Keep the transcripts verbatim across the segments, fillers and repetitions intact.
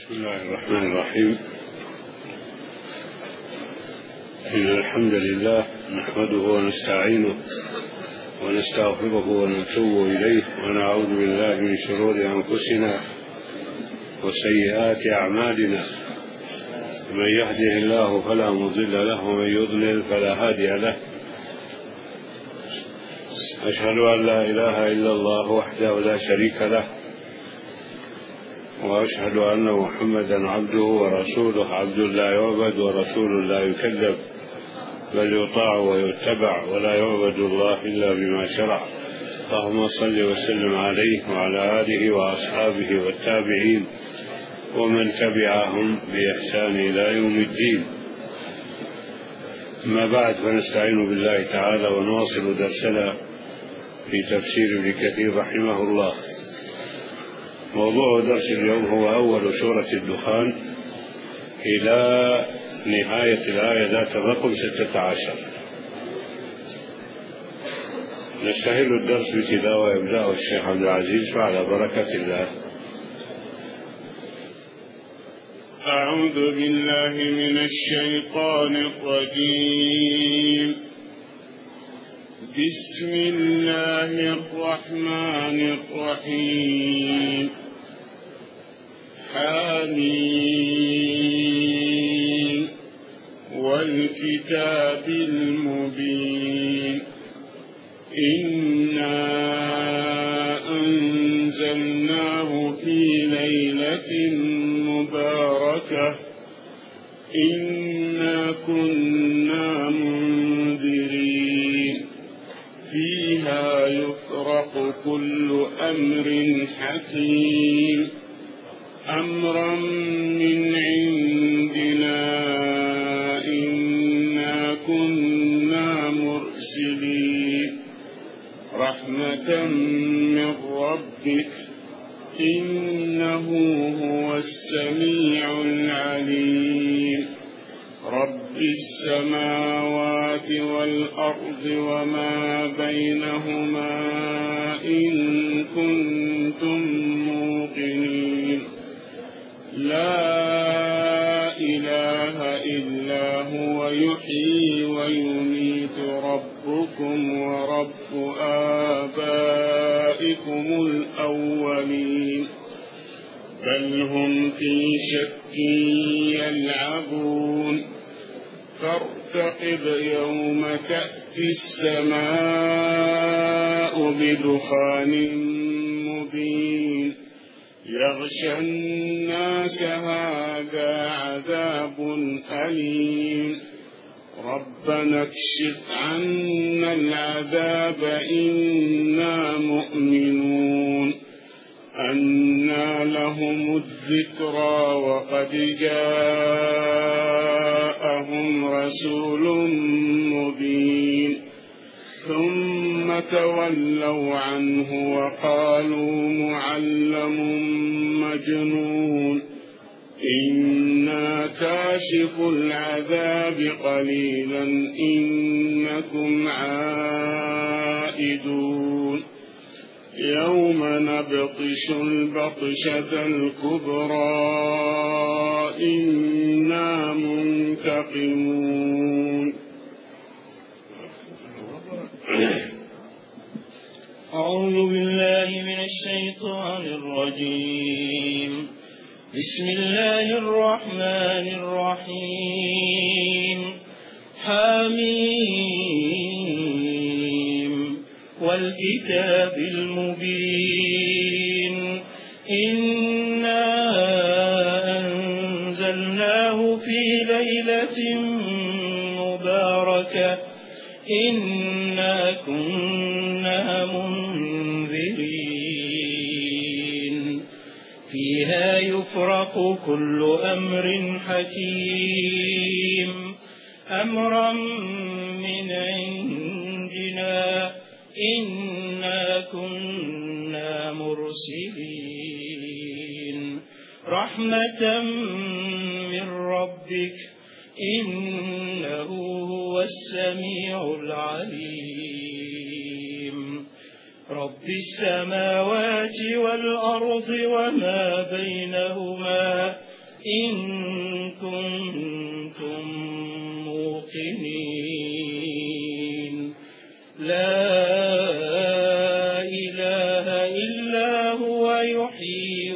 بسم الله الرحمن الرحيم. إن الحمد لله نحمده ونستعينه ونستغفره ونتوب إليه ونعوذ بالله من شرور أنفسنا وسيئات أعمالنا، من يهده الله فلا مضل له ومن يضلل فلا هادي له. أشهد أن لا إله إلا الله وحده لا شريك له، وأشهد أن محمدا عبده ورسوله، عبد لا يعبد ورسول لا يكذب، بل يطاع ويتبع ولا يعبد الله إلا بما شرع. اللهم صل وسلم عليه وعلى آله وأصحابه والتابعين ومن تبعهم بإحسان إلى يوم الدين. أما بعد، فنستعين بالله تعالى ونواصل درسنا في تفسير ابن كثير رحمه الله. موضوع درس اليوم هو أول سورة الدخان إلى نهاية الآية ذات الرقم ستة عشر. نستهل الدرس بتلاوة يبدأ الشيخ عبد العزيز فعلى بركة الله. أعوذ بالله من الشيطان الرجيم. بسم الله الرحمن الرحيم. حميم والكتاب المبين. إنا أنزلناه في ليلة مباركة إنا كنا منذرين فيها يفرق كل أمر حكيم أمرا من عندنا إنا كنا مرسلين رحمة من ربك إنه هو السميع العليم. رب السماوات والأرض وما بينهما إن كنتم موقنين. لا إله إلا هو يحيي ويميت ربكم ورب آبائكم الأولين بل هم في شك يلعبون. فارتقب يوم تأتي السماء بدخان مبين يغشى الناس هذا عذاب أليم. ربنا اكشف عنا العذاب إنا مؤمنون. أنى لهم الذكرى وقد جاءهم رسول مبين ثم تولوا عنه وقالوا معلم مجنون. إنا كاشف العذاب قليلا إنكم عائدون. يوم نبطش البطشة الكبرى إنا منتقمون. أعوذ بالله من الشيطان الرجيم. بسم الله الرحمن الرحيم. حميم والكتاب المبين. إنا أنزلناه في ليلة مباركة إنا كنا منذرين فيها يفرق كل أمر حكيم أمرا من عندنا إنا كنا مرسلين رحمة من ربك إنه هو السميع العليم. رب السماوات والأرض وما بينهما إن كنتم موقنين. لا إله إلا هو يحيي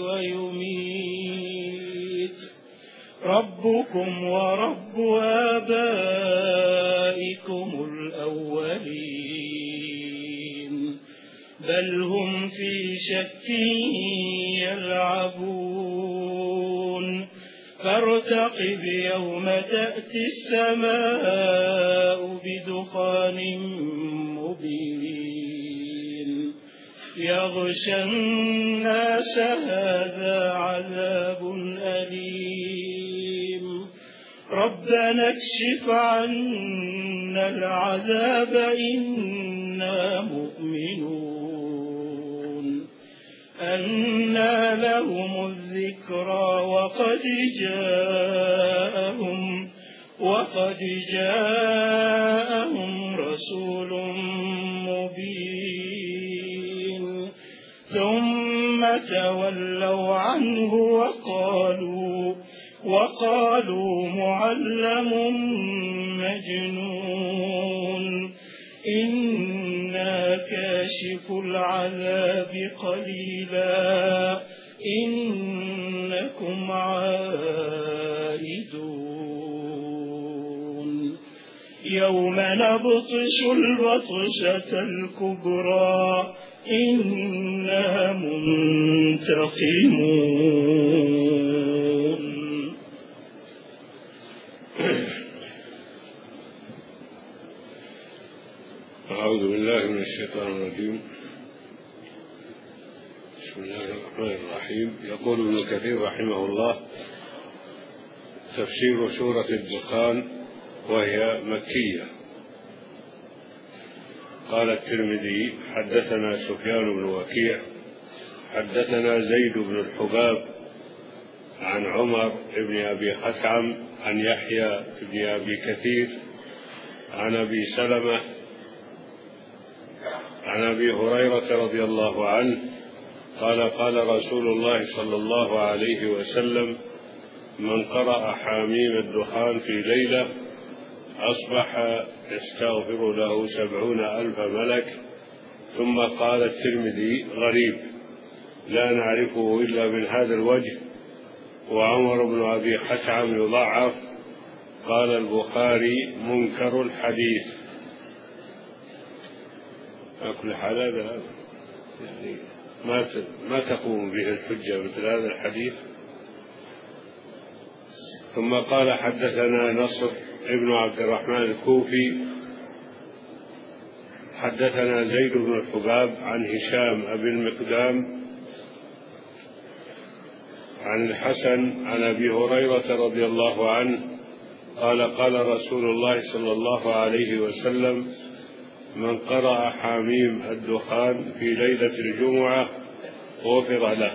ويميت. ربكم ورب آبائكم الأولين بل هم في شك يلعبون. فارتقب يوم تأتي السماء بدخان مبين يغشى الناس هذا عذاب أليم. ربنا اكشف عنا العذاب إنا مؤمنون. أنى لهم الذكرى وقد جاءهم وقد جاءهم رسول مبين. ثم تولوا عنه وقالوا وقالوا معلم مجنون. إنا كاشف العذاب قليلا إنكم عائدون. يوم نبطش البطشة الكبرى إنا منتقمون. أعوذ بالله من الشيطان الرجيم. بسم الله الرحمن الرحيم. يقول ابن كثير رحمه الله: تفسير سورة الدخان وهي مكية. قال الترمذي: حدثنا سفيان بن وكيع حدثنا زيد بن الحباب عن عمر بن أبي خثعم عن يحيى بن أبي كثير عن أبي سلمة عن أبي هريرة رضي الله عنه قال: قال رسول الله صلى الله عليه وسلم: من قرأ حاميم الدخان في ليلة أصبح يستغفر له سبعون ألف ملك. ثم قال الترمذي: غريب لا نعرفه إلا من هذا الوجه، وعمر بن أبي خثعم يضعف. قال البخاري: منكر الحديث. على كل حال هذا يعني ما ما تقوم به الحجة مثل هذا الحديث. ثم قال: حدثنا نصر ابن عبد الرحمن الكوفي حدثنا زيد بن الحباب عن هشام أبي المقدام عن الحسن عن أبي هريرة رضي الله عنه قال: قال رسول الله صلى الله عليه وسلم: من قرأ حاميم الدخان في ليلة الجمعة غفر له.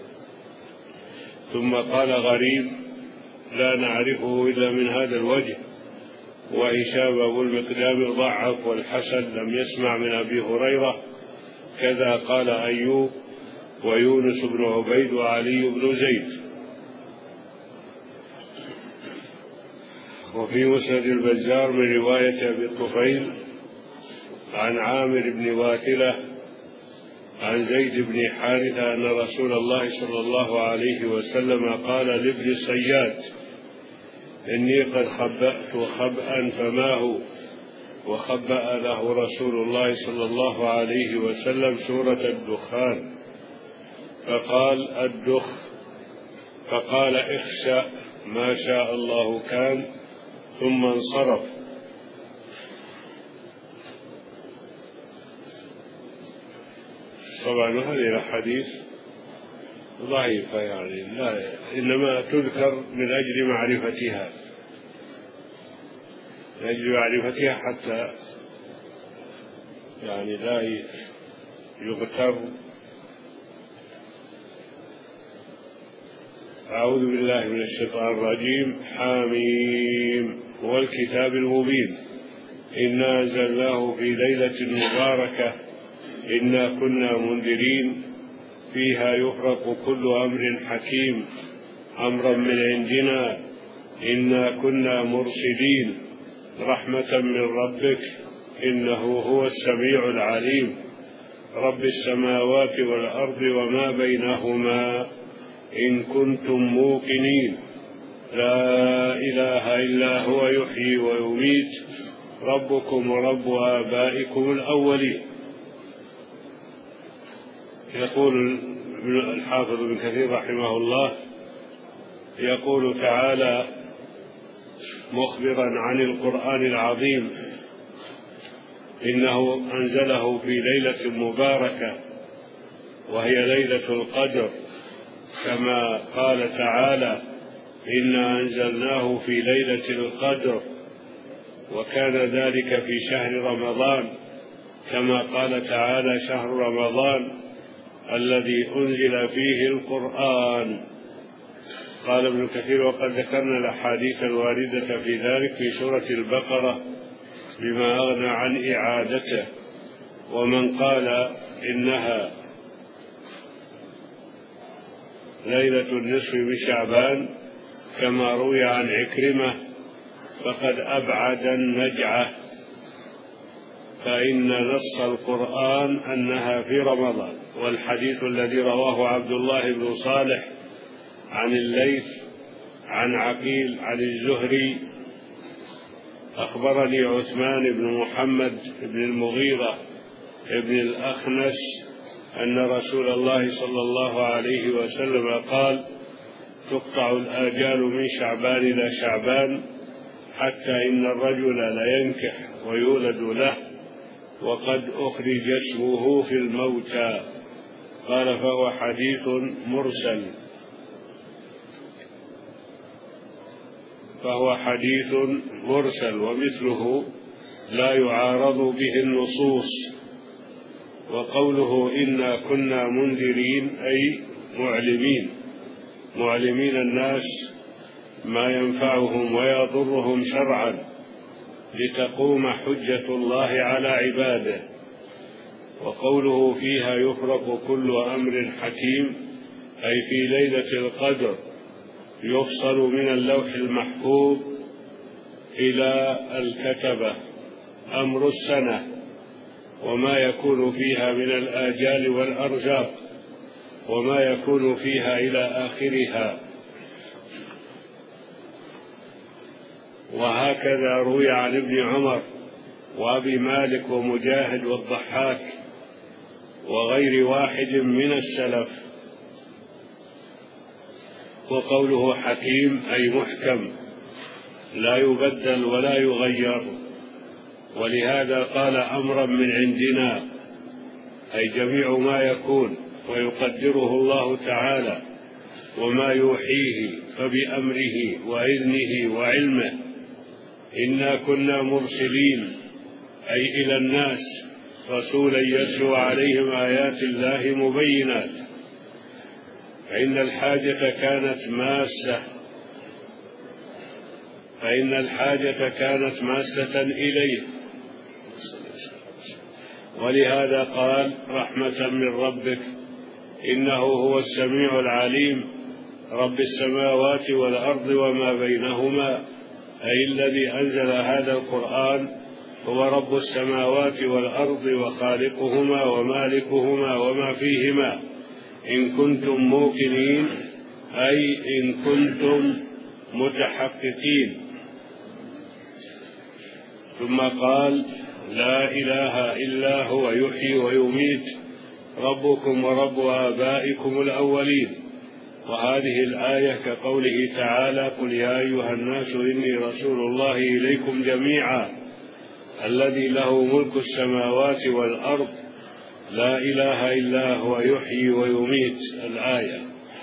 ثم قال: غريب لا نعرفه إلا من هذا الوجه، وهشام أبو المقدام ضعف، والحسن لم يسمع من أبي هريرة. كذا قال أيوب ويونس بن عبيد وعلي بن زيد. وفي مسند البزار من رواية أبي الطفيل عن عامر بن واثلة عن زيد بن حارثة أن رسول الله صلى الله عليه وسلم قال لابن الصياد: إني قد خبأت خبأ فما هو؟ وخبأ له رسول الله صلى الله عليه وسلم سورة الدخان، فقال: الدخ. فقال: اخشى ما شاء الله كان، ثم انصرف. طبعا هذه الأحاديث ضعيفة، يعني لا، إنما تذكر من أجل معرفتها من أجل معرفتها حتى يعني لا يغتر. أعوذ بالله من الشيطان الرجيم. حاميم والكتاب المبين إنا أنزلناه في ليلة مباركة إنا كنا منذرين فيها يفرق كل أمر حكيم أمرا من عندنا إنا كنا مرسلين رحمة من ربك إنه هو السميع العليم رب السماوات والأرض وما بينهما إن كنتم موقنين لا إله إلا هو يحيي ويميت ربكم ورب آبائكم الأولين. يقول الحافظ ابن كثير رحمه الله يقول تعالى مخبرا عن القرآن العظيم إنه أنزله في ليلة مباركة وهي ليلة القدر كما قال تعالى إنا أنزلناه في ليلة القدر وكان ذلك في شهر رمضان كما قال تعالى شهر رمضان الذي أنزل فيه القرآن. قال ابن كثير وقد ذكرنا الأحاديث الواردة في ذلك في سورة البقرة بما أغنى عن إعادته. ومن قال إنها ليلة النصف من شعبان كما روي عن عكرمة فقد أبعد النجعة فإن نص القرآن أنها في رمضان. والحديث الذي رواه عبد الله بن صالح عن الليث عن عقيل عن الزهري أخبرني عثمان بن محمد بن المغيرة بن الأخنس أن رسول الله صلى الله عليه وسلم قال تقطع الآجال من شعبان إلى شعبان حتى إن الرجل لينكح ويولد له وقد أخرج اسمه في الموتى. قال فهو حديث مرسل فهو حديث مرسل ومثله لا يعارض به النصوص. وقوله إنا كنا منذرين أي معلمين معلمين الناس ما ينفعهم ويضرهم شرعا لتقوم حجة الله على عباده. وقوله فيها يفرق كل أمر حكيم أي في ليلة القدر يفصل من اللوح المحفوظ إلى الكتبة أمر السنة وما يكون فيها من الآجال والأرزاق وما يكون فيها إلى آخرها. وهكذا روي عن ابن عمر وأبي مالك ومجاهد والضحاك وغير واحد من السلف. وقوله حكيم أي محكم لا يبدل ولا يغير. ولهذا قال أمرا من عندنا أي جميع ما يكون ويقدره الله تعالى وما يوحيه فبأمره وإذنه وعلمه. إنا كنا مرسلين أي إلى الناس رسولا يتلو عليهم آيات الله مبينات فإن الحاجة كانت ماسة فإن الحاجة كانت ماسة إليه. ولهذا قال رحمة من ربك إنه هو السميع العليم رب السماوات والأرض وما بينهما أي الذي أنزل هذا القرآن هو رب السماوات والأرض وخالقهما ومالكهما وما فيهما إن كنتم موقنين أي إن كنتم متحققين. ثم قال لا إله إلا هو يحيي ويميت ربكم ورب آبائكم الأولين. وهذه الآية كقوله تعالى قل يا أيها الناس إني رسول الله إليكم جميعا الذي له ملك السماوات والأرض لا إله إلا هو يحيي ويميت الآية.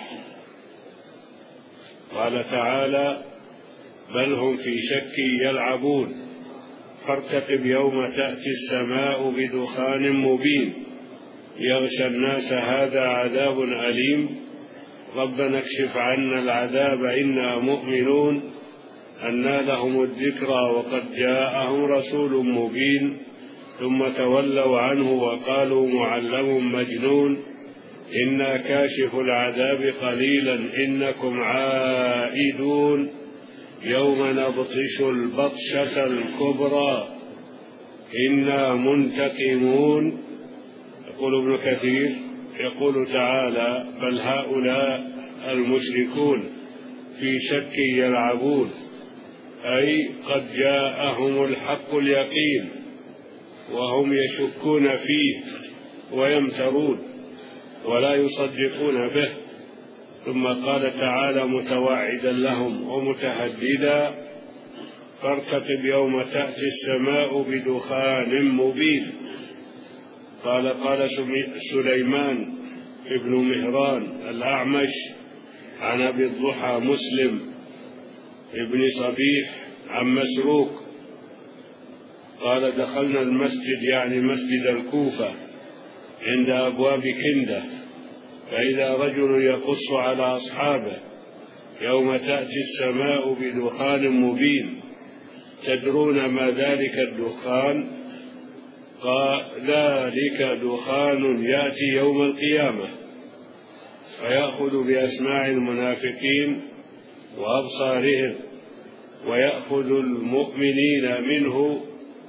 قال تعالى بل هم في شك يلعبون فارتقب يوم تأتي السماء بدخان مبين يغشى الناس هذا عذاب أليم ربنا اكشف عنا العذاب إنا مؤمنون أنى لهم الذكرى وقد جاءهم رسول مبين ثم تولوا عنه وقالوا معلم مجنون إنا كاشف العذاب قليلا إنكم عائدون يوم نبطش البطشة الكبرى إنا منتقمون. يقول ابن كثير يقول تعالى بل هؤلاء المشركون في شك يلعبون، أي قد جاءهم الحق اليقين وهم يشكون فيه ويمترون ولا يصدقون به. ثم قال تعالى متوعدا لهم ومتهددا فارتقب يوم تأتي السماء بدخان مبين. قال قال سليمان ابن مهران الأعمش عن أبي الضحى مسلم ابن صبيح عن مسروق قال دخلنا المسجد يعني مسجد الكوفة عند أبواب كندة فإذا رجل يقص على أصحابه يوم تأتي السماء بدخان مبين تدرون ما ذلك الدخان؟ قال ذلك دخان يأتي يوم القيامة فيأخذ بأسماع المنافقين وأبصارهم ويأخذ المؤمنين منه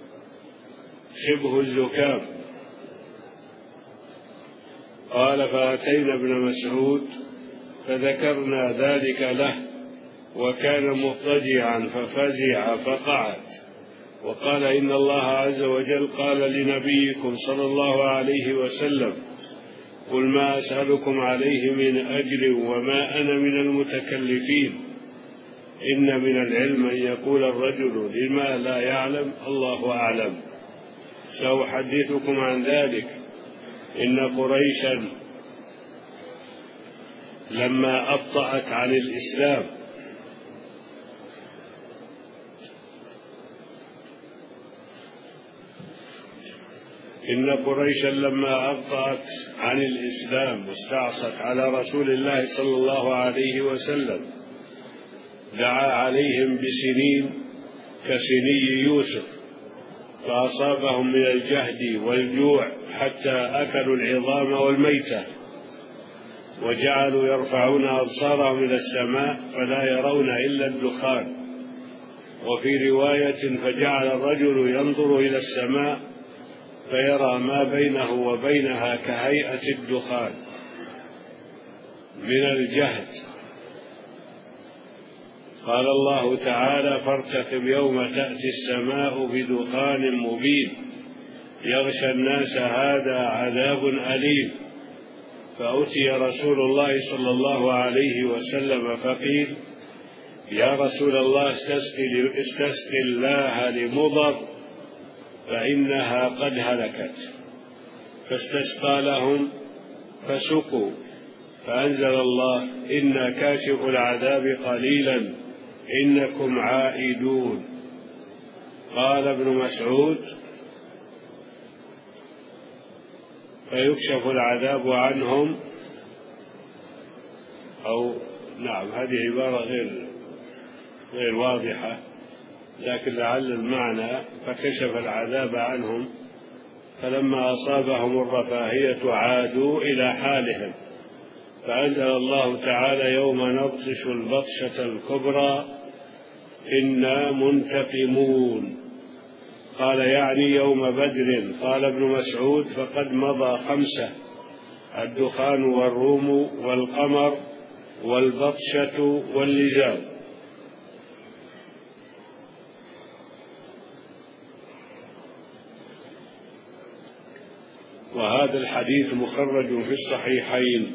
شبه الزكام. قال فأتينا ابن مسعود فذكرنا ذلك له وكان مضطجعا ففزع فقعد وقال إن الله عز وجل قال لنبيكم صلى الله عليه وسلم قل ما أسألكم عليه من أجر وما أنا من المتكلفين إن من العلم أن يقول الرجل لما لا يعلم الله أعلم. سأحدثكم عن ذلك. إن قريشا لما أبطأت عن الإسلام إن قريشا لما أبطأت عن الإسلام واستعصت على رسول الله صلى الله عليه وسلم دعا عليهم بسنين كسني يوسف فأصابهم من الجهد والجوع حتى أكلوا العظام والميتة وجعلوا يرفعون أبصارهم إلى السماء فلا يرون إلا الدخان. وفي رواية فجعل الرجل ينظر إلى السماء فيرى ما بينه وبينها كهيئة الدخان من الجهد. قال الله تعالى فارتقب يوم تأتي السماء بدخان مبين يغشى الناس هذا عذاب أليم. فأتي رسول الله صلى الله عليه وسلم فقيل يا رسول الله استسقي, استسقي الله لمضر فإنها قد هلكت. فاستسقى لهم فسقوا فأنزل الله إنا كاشف العذاب قليلا إنكم عائدون. قال ابن مسعود فيكشف العذاب عنهم أو نعم هذه عبارة غير غير واضحة لكن لعل المعنى فكشف العذاب عنهم فلما أصابهم الرفاهية عادوا إلى حالهم فأنزل الله تعالى يوم نبطش البطشة الكبرى إنا منتقمون. قال يعني يوم بدر. قال ابن مسعود فقد مضى خمسة الدخان والروم والقمر والبطشة واللجام. وهذا الحديث مخرج في الصحيحين.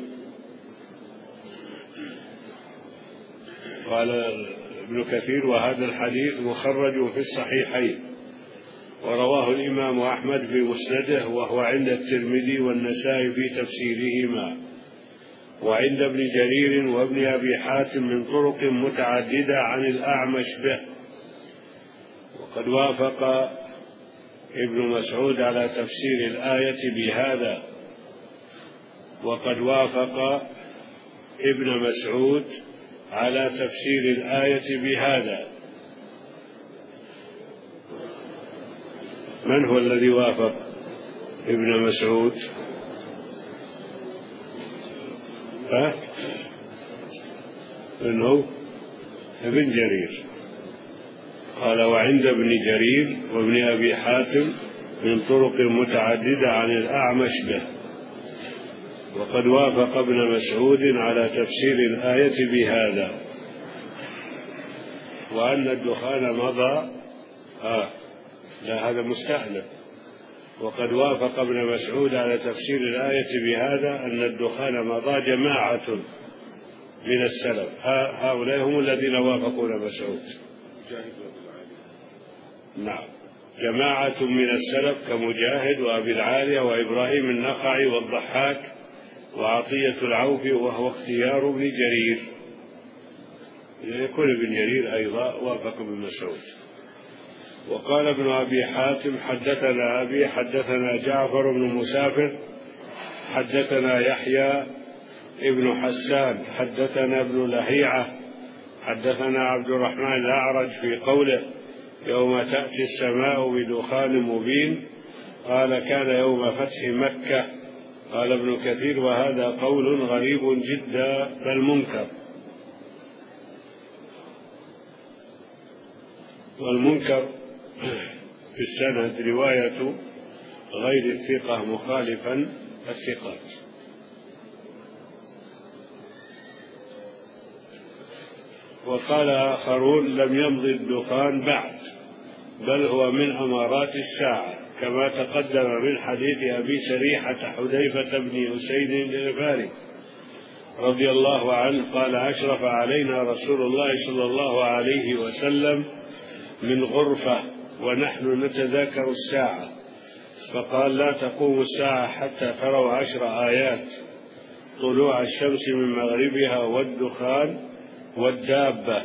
قال ابن كثير وهذا الحديث مخرج في الصحيحين ورواه الإمام أحمد في مسنده وهو عند الترمذي والنسائي في تفسيرهما وعند ابن جرير وابن أبي حاتم من طرق متعددة عن الأعمش به. وقد وافق ابن مسعود على تفسير الآية بهذا وقد وافق ابن مسعود على تفسير الآية بهذا. من هو الذي وافق ابن مسعود؟ ها؟ إنه ابن جرير. قال وعند ابن جرير وابن أبي حاتم من طرق متعددة عن الأعمش به. وقد وافق ابن مسعود على تفسير الآية بهذا، وأن الدخان مضى آه لا هذا مستأنف. وقد وافق ابن مسعود على تفسير الآية بهذا أن الدخان مضى جماعة من السلف. هؤلاء هم الذين وافقوا ابن مسعود. نعم، جماعة من السلف كمجاهد وأبي العالية وإبراهيم النخعي والضحاك وعطية العوفي، وهو اختيار ابن جرير. يكون ابن جرير أيضا وافق ابن مسعود. وقال ابن أبي حاتم حدثنا أبي حدثنا جعفر بن مسافر حدثنا يحيى ابن حسان حدثنا ابن لهيعة حدثنا عبد الرحمن الأعرج في قوله يوم تأتي السماء بدخان مبين، قال كان يوم فتح مكة. قال ابن كثير وهذا قول غريب جدا بل منكر. والمنكر في السند رواية غير الثقة مخالفا الثقات. وقال آخرون لم يمض الدخان بعد، بل هو من أمارات الساعة، كما تقدم من حديث أبي سريحة حذيفة بن أسيد الغفاري رضي الله عنه قال أشرف علينا رسول الله صلى الله عليه وسلم من غرفة ونحن نتذاكر الساعة، فقال لا تقوم الساعة حتى تروا عشر آيات: طلوع الشمس من مغربها والدخان والدابة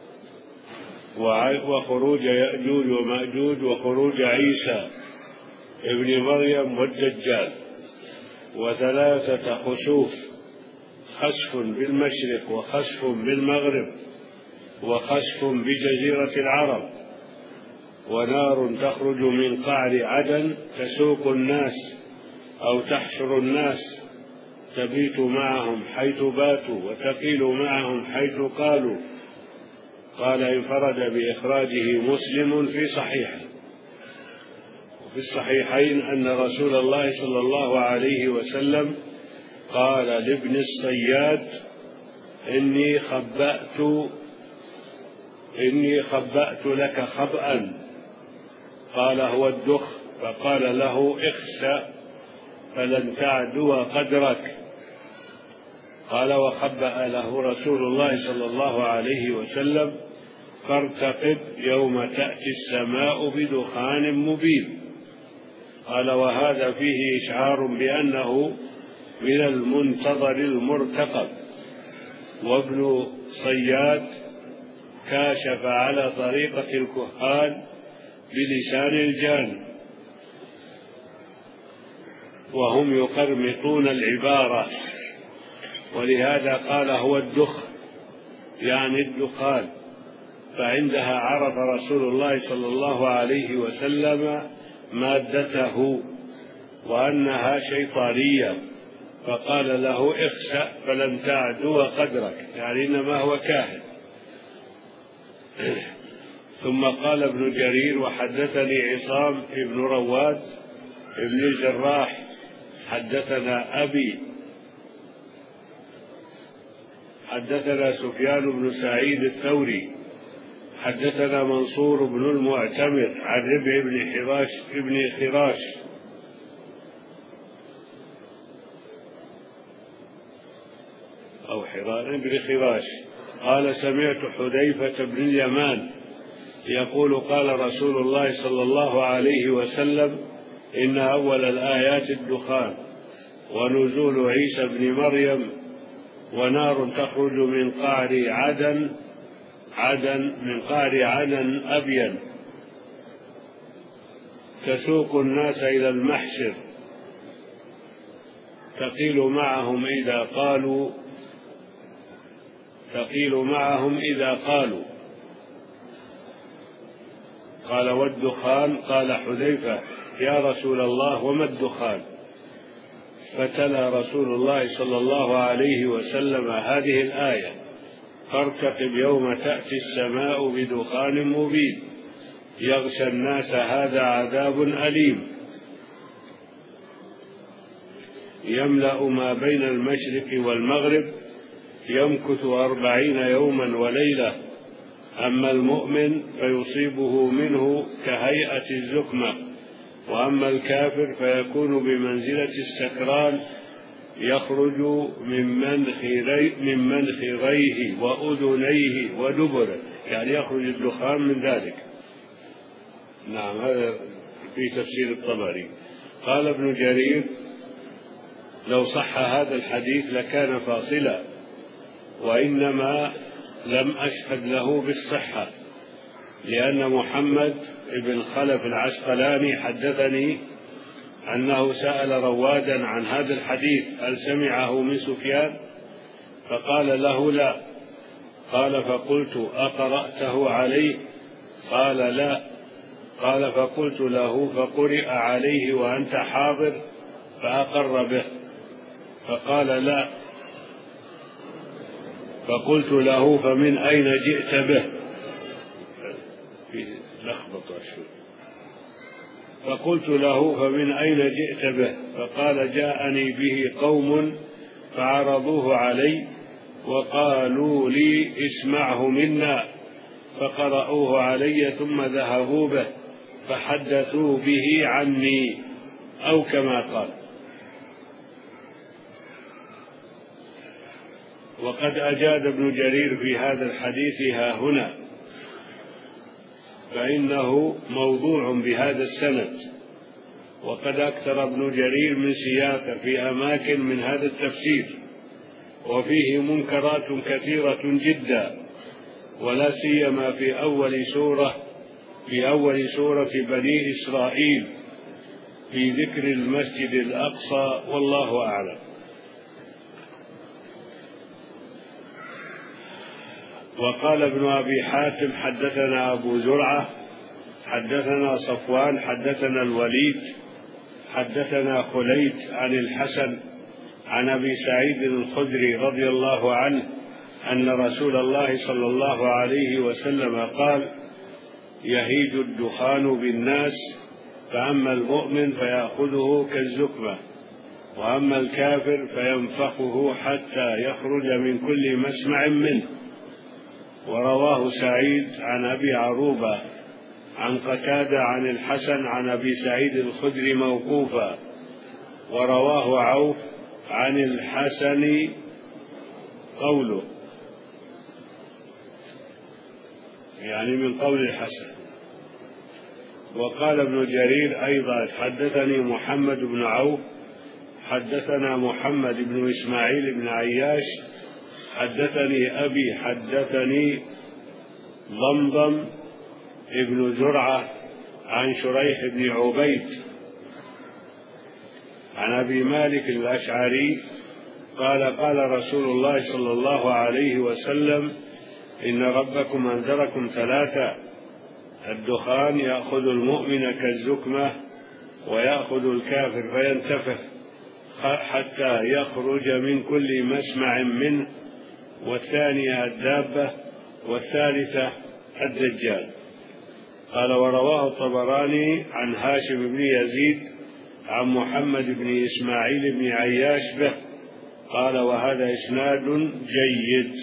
وخروج يأجوج ومأجوج وخروج عيسى ابن مريم والدجال، وثلاثة خسوف: خسف بالمشرق وخسف بالمغرب وخسف بجزيرة العرب، ونار تخرج من قعر عدن تسوق الناس أو تحشر الناس، تبيت معهم حيث باتوا وتقيل معهم حيث قالوا. قال انفرد بإخراجه مسلم في صحيحه. وفي الصحيحين أن رسول الله صلى الله عليه وسلم قال لابن الصياد إني خبأت إني خبأت لك خبأ، قال هو الدخ، فقال له اخسأ فلن تعدو قدرك. قال وخبأ له رسول الله صلى الله عليه وسلم فارتقب يوم تأتي السماء بدخان مبين. قال وهذا فيه إشعار بأنه من المنتظر المرتقب. وابن صياد كاشف على طريقة الكهان بلسان الجان، وهم يقرمطون العبارة، ولهذا قال هو الدخ يعني الدخان. فعندها عرف رسول الله صلى الله عليه وسلم مادته وأنها شيطانية، فقال له اخسأ فلن تعدو قدرك، يعني إنما هو كاهن. ثم قال ابن جرير وحدثني عصام ابن رواد ابن الجراح حدثنا أبي حدثنا سفيان بن سعيد الثوري حدثنا منصور بن المعتمر عن ربع بن حراش ابن خراش أو حران بن خراش قال سمعت حذيفة بن اليمان يقول قال رسول الله صلى الله عليه وسلم إن أول الآيات الدخان ونزول عيسى بن مريم ونار تخرج من قعر عدن عدن من قعر عدن أبين تسوق الناس إلى المحشر، تقيل معهم إذا قالوا تقيل معهم إذا قالوا. قال والدخان؟ قال حذيفة يا رسول الله وما الدخان؟ فتلا رسول الله صلى الله عليه وسلم هذه الآية: فارتقب يوم تأتي السماء بدخان مبين يغشى الناس هذا عذاب أليم يملأ ما بين المشرق والمغرب يمكث أربعين يوما وليلة، أما المؤمن فيصيبه منه كهيئة الزكمة، وأما الكافر فيكون بمنزلة السكران يخرج من منخريه من منخريه وأذنيه ودبره، يعني يخرج الدخان من ذلك. نعم، هذا في تفسير الطبري. قال ابن جرير: لو صح هذا الحديث لكان فاصلا، وإنما لم أشهد له بالصحة، لأن محمد بن خلف العسقلاني حدثني أنه سأل روادا عن هذا الحديث: هل سمعه من سفيان؟ فقال له: لا. قال: فقلت: أقرأته عليه؟ قال: لا. قال: فقلت له: فقرئ عليه وأنت حاضر فأقر به؟ فقال: لا. فقلت له: فمن أين جئت به؟ في لخبطة شوي. فقلت له: فمن أين جئت به؟ فقال: جاءني به قوم فعرضوه علي وقالوا لي: اسمعه منا، فقرأوه علي ثم ذهبوا به فحدثوا به عني، أو كما قال. وقد أجاد ابن جرير في هذا الحديث ها هنا، فإنه موضوع بهذا السند، وقد أكثر ابن جرير من سياق في أماكن من هذا التفسير، وفيه منكرات كثيرة جدا، ولا سيما في أول سورة في أول سورة بني إسرائيل في ذكر المسجد الأقصى، والله أعلم. وقال ابن أبي حاتم: حدثنا أبو زرعة حدثنا صفوان حدثنا الوليد حدثنا خليد عن الحسن عن أبي سعيد الخدري رضي الله عنه أن رسول الله صلى الله عليه وسلم قال: يهيج الدخان بالناس، فأما المؤمن فيأخذه كالزكمة، وأما الكافر فينفخه حتى يخرج من كل مسمع منه. ورواه سعيد عن أبي عروبة عن قتادة عن الحسن عن أبي سعيد الخدري موقوفا، ورواه عوف عن الحسن قوله، يعني من قول الحسن. وقال ابن جرير أيضا: حدثني محمد بن عوف حدثنا محمد بن إسماعيل بن عياش حدثني أبي حدثني ضمضم ابن زرعة عن شريح بن عبيد عن أبي مالك الأشعري قال: قال رسول الله صلى الله عليه وسلم: إن ربكم أنذركم ثلاثة: الدخان يأخذ المؤمن كالزكمة، ويأخذ الكافر فينتفخ حتى يخرج من كل مسمع منه، والثانية الدابة، والثالثة الدجال. قال: ورواه الطبراني عن هاشم بن يزيد عن محمد بن إسماعيل بن عياش به، قال: وهذا إسناد جيد.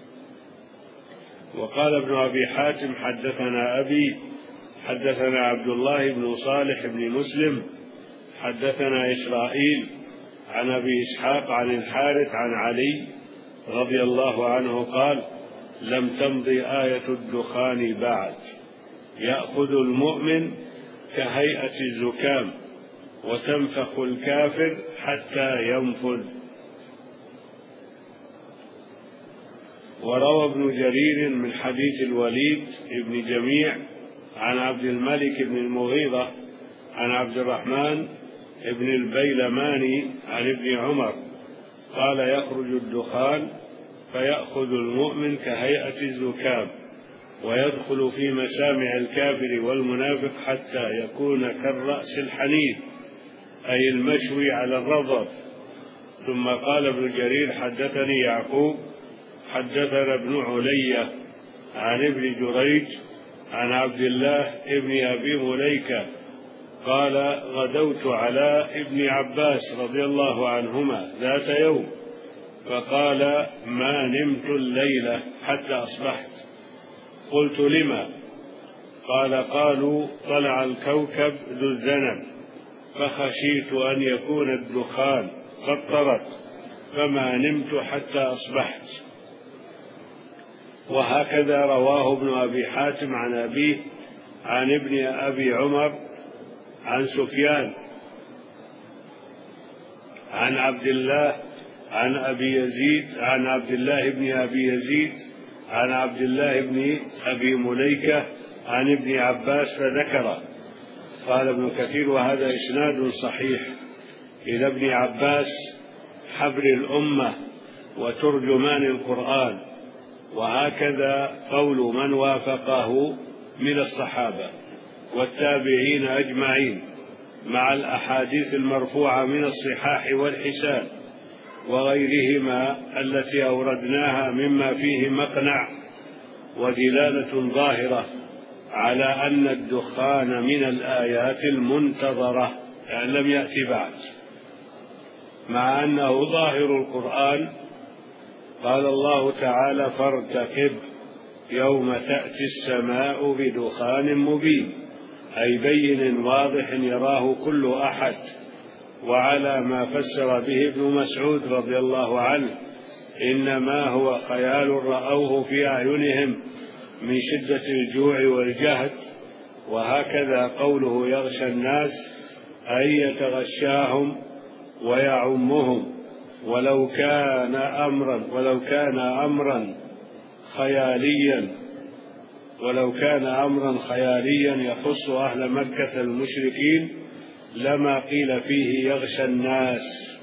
وقال ابن أبي حاتم: حدثنا أبي حدثنا عبد الله بن صالح بن مسلم حدثنا إسرائيل عن أبي إسحاق عن الحارث عن علي رضي الله عنه قال: لم تمضي آية الدخان بعد، يأخذ المؤمن كهيئة الزكام، وتنفخ الكافر حتى ينفذ. وروى ابن جرير من حديث الوليد بن جميع عن عبد الملك بن المغيرة عن عبد الرحمن بن البيلماني عن ابن عمر قال: يخرج الدخان فيأخذ المؤمن كهيئة الزكام، ويدخل في مسامع الكافر والمنافق حتى يكون كالرأس الحنيذ، أي المشوي على الرضب، ثم قال ابن جرير حدثني يعقوب حدثنا ابن علية عن ابن جريج عن عبد الله ابن أبي مليكة قال غدوت على ابن عباس رضي الله عنهما ذات يوم فقال ما نمت الليلة حتى أصبحت. قلت لما؟ قال قالوا طلع الكوكب ذو الذنب فخشيت أن يكون الدخان قد طرت فما نمت حتى أصبحت. وهكذا رواه ابن أبي حاتم عن أبيه عن ابن أبي عمر عن سفيان عن عبد الله عن أبي يزيد عن عبد الله بن أبي يزيد عن عبد الله بن أبي مليكة عن ابن عباس فذكر. قال ابن كثير وهذا إسناد صحيح إلى ابن عباس حبر الأمة وترجمان القرآن، وهكذا قول من وافقه من الصحابة والتابعين أجمعين مع الأحاديث المرفوعة من الصحاح والحسان وغيرهما التي أوردناها مما فيه مقنع ودلالة ظاهرة على أن الدخان من الآيات المنتظرة يعني لم يأتي بعد، مع أنه ظاهر القرآن. قال الله تعالى فارتقب يوم تأتي السماء بدخان مبين، أي بين واضح يراه كل أحد، وعلى ما فسر به ابن مسعود رضي الله عنه إنما هو خيال رأوه في أعينهم من شدة الجوع والجهد. وهكذا قوله يغشى الناس أي يتغشاهم ويعمهم، ولو كان أمرا ولو كان أمرا خياليا ولو كان أمرا خياليا يخص أهل مكة المشركين لما قيل فيه يغشى الناس.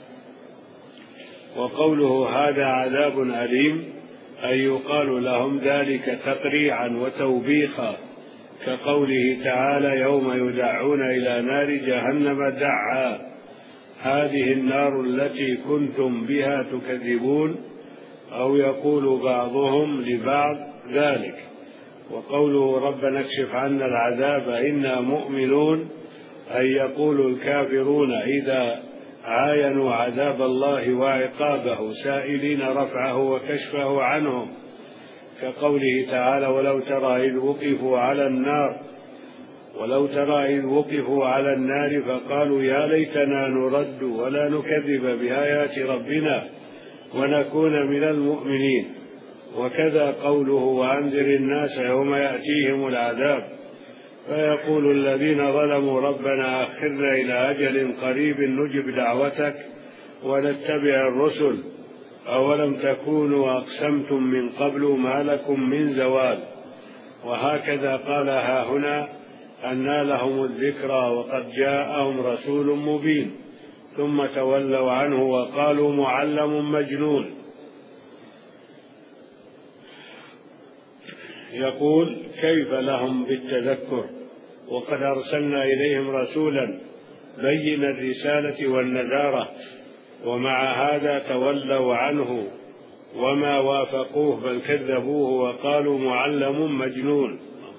وقوله هذا عذاب أليم أي يقال لهم ذلك تقريعا وتوبيخا، كقوله تعالى يوم يدعون إلى نار جهنم دعا، هذه النار التي كنتم بها تكذبون، أو يقول بعضهم لبعض ذلك. وقوله ربنا اكشف عنا العذاب إنا مؤمنون أي يقول الكافرون إذا عاينوا عذاب الله وعقابه سائلين رفعه وكشفه عنهم، كقوله تعالى ولو ترى إذ وقفوا على النار ولو ترى إذ وقفوا على النار فقالوا يا ليتنا نرد ولا نكذب بآيات ربنا ونكون من المؤمنين. وكذا قوله وأنذر الناس يوم يأتيهم العذاب فيقول الذين ظلموا ربنا أخرنا إلى أجل قريب نجب دعوتك ونتبع الرسل أولم تكونوا أقسمتم من قبل ما لكم من زوال. وهكذا قال ها هنا أنى لهم الذكرى وقد جاءهم رسول مبين، ثم تولوا عنه وقالوا معلم مجنون. يقول كيف لهم بالتذكر وقد أرسلنا إليهم رسولا بين الرسالة والنذارة، ومع هذا تولوا عنه وما وافقوه بل كذبوه وقالوا معلم مجنون.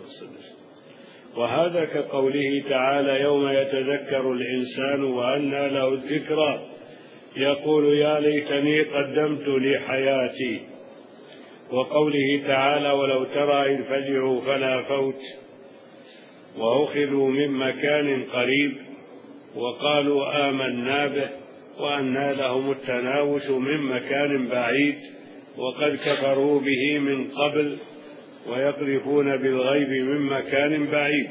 وهذا كقوله تعالى يوم يتذكر الإنسان وأنى له الذكرى يقول يا ليتني قدمت لحياتي. وقوله تعالى ولو ترى إذ فزعوا فلا فوت وأخذوا من مكان قريب وقالوا آمنا به وأنى لهم التناوش من مكان بعيد وقد كفروا به من قبل ويقذفون بالغيب من مكان بعيد،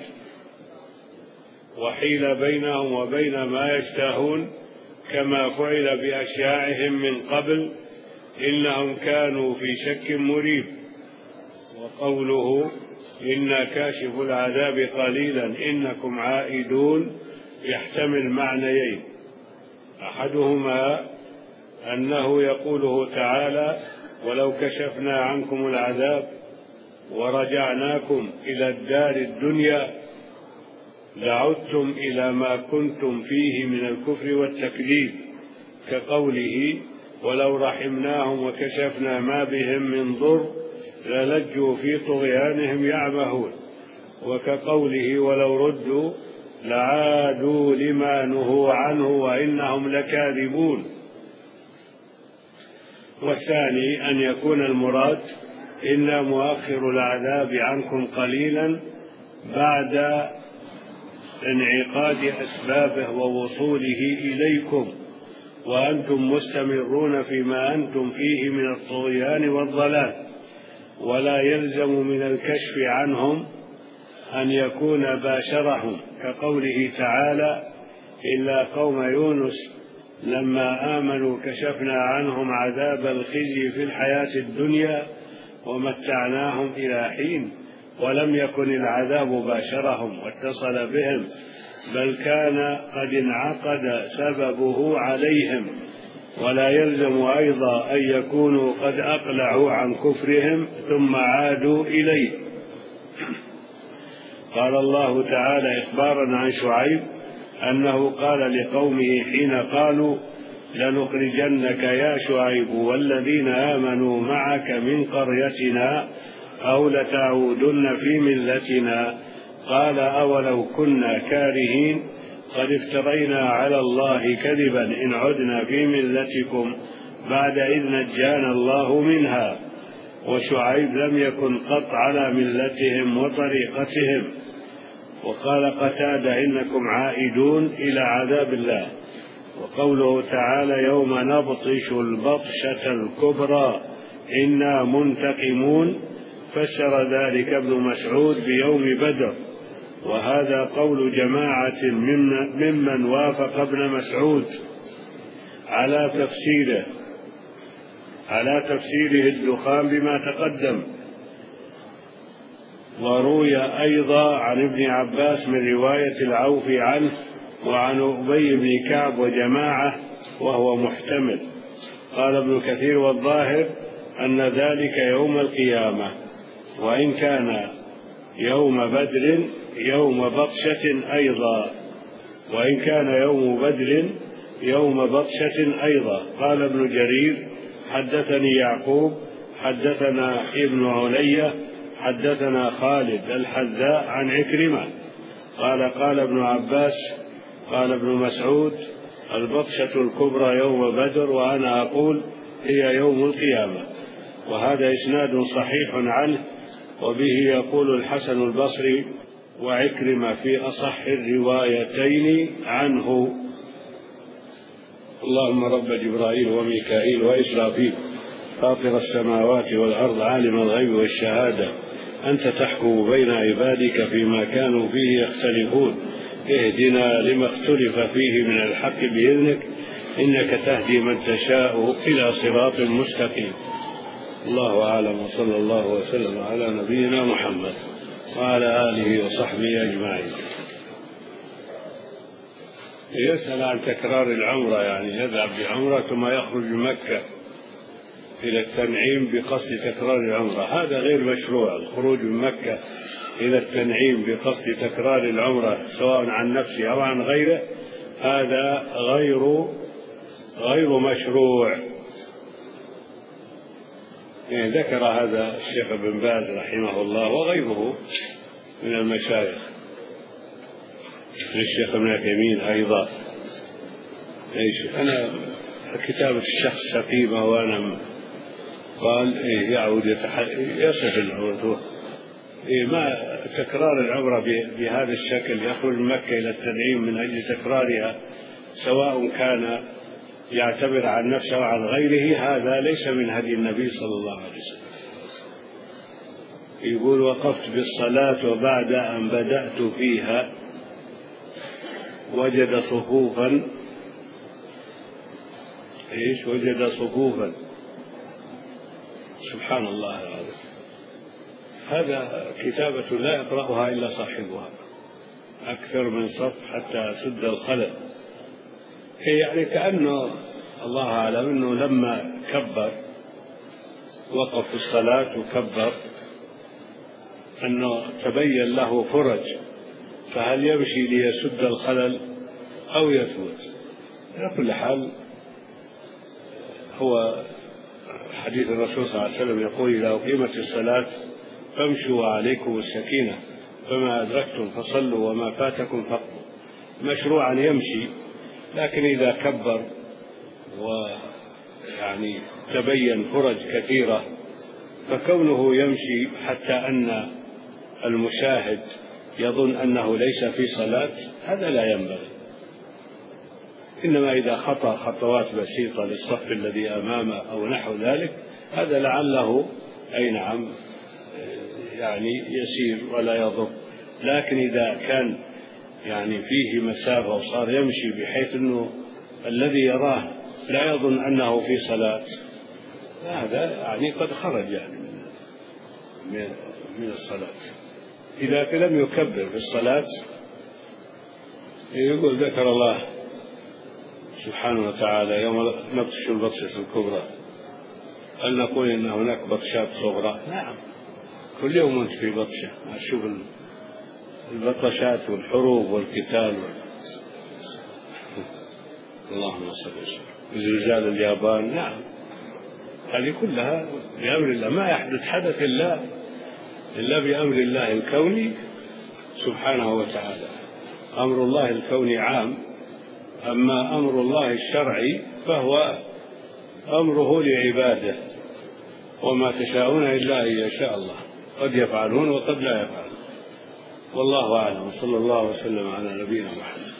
وحيل بينهم وبين ما يشتهون كما فعل بأشياعهم من قبل إنهم كانوا في شك مريب. وقوله إنا كاشف العذاب قليلا إنكم عائدون يحتمل معنيين، أحدهما أنه يقوله تعالى ولو كشفنا عنكم العذاب ورجعناكم إلى الدار الدنيا لعدتم إلى ما كنتم فيه من الكفر والتكذيب كقوله ولو رحمناهم وكشفنا ما بهم من ضر للجوا في طغيانهم يعمهون، وكقوله ولو ردوا لعادوا لما نهوا عنه وإنهم لكاذبون. والثاني أن يكون المراد إنا مؤخر العذاب عنكم قليلا بعد انعقاد أسبابه ووصوله إليكم وأنتم مستمرون فيما أنتم فيه من الطغيان والضلال، ولا يلزم من الكشف عنهم أن يكون باشرهم، كقوله تعالى إلا قوم يونس لما آمنوا كشفنا عنهم عذاب الخزي في الحياة الدنيا ومتعناهم إلى حين، ولم يكن العذاب باشرهم واتصل بهم، بل كان قد انعقد سببه عليهم، ولا يلزم أيضا أن يكونوا قد أقلعوا عن كفرهم ثم عادوا إليه. قال الله تعالى إخبارا عن شعيب أنه قال لقومه حين قالوا لنخرجنك يا شعيب والذين آمنوا معك من قريتنا أو لتعودن في ملتنا، قال أولو كنا كارهين قد افترينا على الله كذبا إن عدنا في ملتكم بعد إذ نجانا الله منها. وشعيب لم يكن قط على ملتهم وطريقتهم. وقال قتادة إنكم عائدون إلى عذاب الله. وقوله تعالى يوم نبطش البطشة الكبرى إنا منتقمون فسر ذلك ابن مسعود بيوم بدر، وهذا قول جماعة ممن وافق ابن مسعود على تفسيره على تفسيره الدخان بما تقدم. وروي أيضا عن ابن عباس من رواية العوف عنه وعن أبي بن كعب وجماعة وهو محتمل. قال ابن كثير والظاهر أن ذلك يوم القيامة، وإن كان يوم بدر يوم بطشة أيضا وإن كان يوم بدر يوم بطشة أيضا. قال ابن جرير حدثني يعقوب حدثنا ابن علية حدثنا خالد الحذاء عن عكرمة قال قال ابن عباس قال ابن مسعود البطشة الكبرى يوم بدر وأنا أقول هي يوم القيامة. وهذا إسناد صحيح عنه، وبه يقول الحسن البصري وعكرمة في أصح الروايتين عنه. اللهم رب جبرائيل وميكائيل وإسرافيل فاطر السماوات والأرض عالم الغيب والشهادة أنت تحكم بين عبادك فيما كانوا فيه يختلفون اهدنا لما اختلف فيه من الحق بإذنك إنك تهدي من تشاء إلى صراط مستقيم. الله أعلم، وصلى الله وسلم على نبينا محمد وعلى آله وصحبه أجمعين. يسأل عن تكرار العمرة، يعني يذهب بعمرة ثم يخرج من مكة إلى التنعيم بقصد تكرار العمرة. هذا غير مشروع. الخروج من مكة إلى التنعيم بقصد تكرار العمرة سواء عن نفسه أو عن غيره هذا غير غير مشروع. يعني ذكر هذا الشيخ ابن باز رحمه الله وغيره من المشايخ، الشيخ ابن عثيمين أيضا. أنا كتابة الشخص سقيمة وأنا قال إيه يعود يصف العمرة إيه ما تكرار العمرة بهذا الشكل، يخرج من مكة إلى التنعيم من أجل تكرارها سواء كان يعتبر عن نفسه أو عن غيره، هذا ليس من هدي النبي صلى الله عليه وسلم. يقول وقفت بالصلاة وبعد أن بدأت فيها وجد صفوفا إيش وجد صفوفا سبحان الله العظيم. هذا كتابة لا يقرأها إلا صاحبها، أكثر من صف حتى سد الخلل. يعني كأنه الله أعلم أنه لما كبر وقف في الصلاة وكبر أنه تبين له فرج، فهل يمشي ليسد الخلل أو يثبت؟ على كل حال هو حديث الرسول صلى الله عليه وسلم يقول إذا أقيمت الصلاة فامشوا وعليكم السكينة فما أدركتم فصلوا وما فاتكم فاقضوا. مشروع أن يمشي، لكن إذا كبر ويعني تبين فرج كثيرة فكونه يمشي حتى أن المشاهد يظن أنه ليس في صلاة هذا لا ينبغي. إنما إذا خطى خطوات بسيطة للصف الذي أمامه أو نحو ذلك هذا لعله أي نعم يعني يسير ولا يضر. لكن إذا كان يعني فيه مسافة وصار يمشي بحيث أنه الذي يراه لا يظن أنه في صلاة هذا يعني قد خرج يعني من الصلاة. إذا لم يكبر في الصلاة يقول ذكر الله سبحانه وتعالى يوم نبطش البطشة الكبرى، هل نقول إن هناك بطشات صغرى؟ نعم، كل يوم أنت في بطشة. أشوف البطشات والحروب والقتال اللهم صل وسلم زلزال اليابان، نعم هذه كلها بأمر الله، ما يحدث حدث إلا إلا بأمر الله الكوني سبحانه وتعالى. أمر الله الكوني عام، أما أمر الله الشرعي فهو أمره لعباده، وما تشاءون إلا أن يشاء الله، قد يفعلون وقد لا يفعلون، والله أعلم. صلى الله وسلم على نبينا محمد.